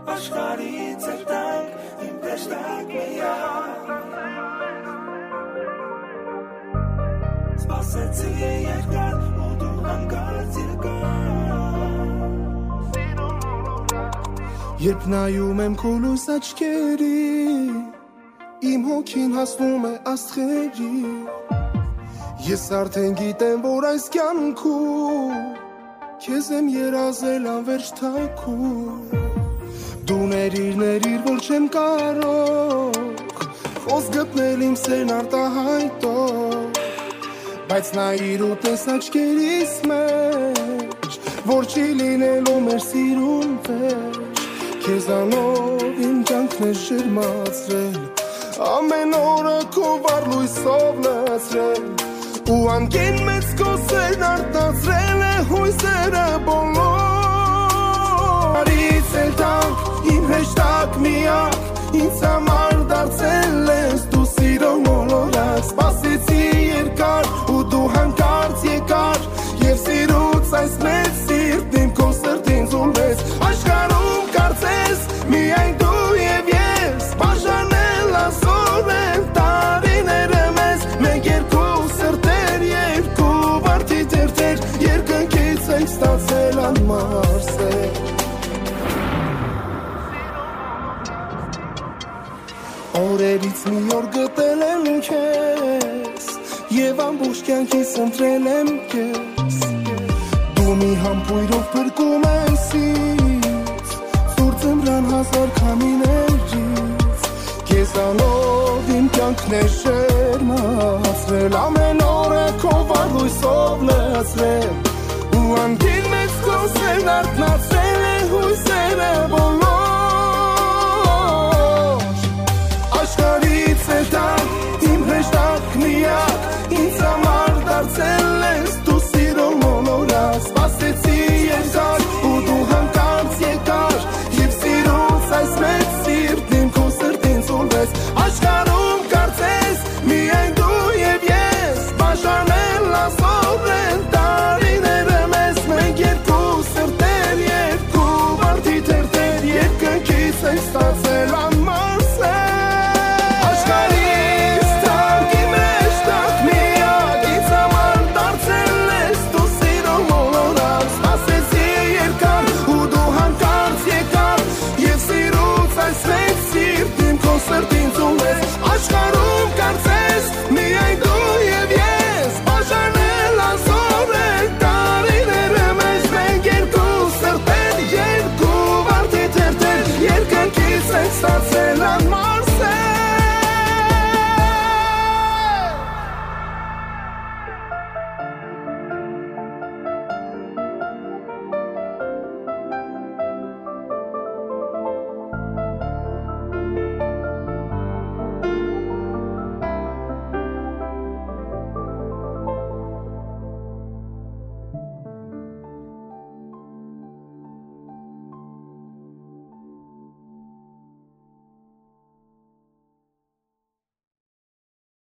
Աշխարհից երտանք իմ հեշտակ միակ Սպասեցի երկար ու դու հանկարծ եկար Երբ նայում եմ քո լույս աչքերի Իմ հոգին հասնում է աստղերի Ես արդեն գիտեմ, որ այս կյանքում Քեզ եմ երազել անվերջ թայքում Դու ներիր, որ չեմ կարող Խոսք գտնել իմ սերն արտահայտող Բայց նայիր ու տես աչքերիս մեջ Որ չի լինելու մեր սիրուն վերջ Քեզանով իմ կյանքն է շրմացրել Ամեն օրը քո վառ լույսով լցրել Ու անկին մեծ քո սերն արտացրել է հույսերը բոլոր Արից էլ տանք իմ հեշտակ միակ Ինձ համար դարձել ես դու սիրո մոլորակ Սպասեցի երկար ու դու հանկարծ եկար Եվ սիրուց այս մեծ սիրտ իմ քո սրտին զուլվեց Աշխարհում կարծես միայն դու և ես Բաժանել ասոր են տարիները մեզ Մենք երկու սրտեր, երկու վարդի թերթեր Երկնքից ենք ստացել անմար սեր Օրերից մի օր գտել եմ քեզ Եվ ամբողջ կյանքիս ընտրել եմ քեզ Դու մի համբույրով փրկում ես ինձ Սուր ձմռան հազար քամիներից Քեզանով իմ կյանքն է շերմացրել Ամեն օրը քո վառ լույսով լցրել Ու անկին մեծ քո սերն արթնացրել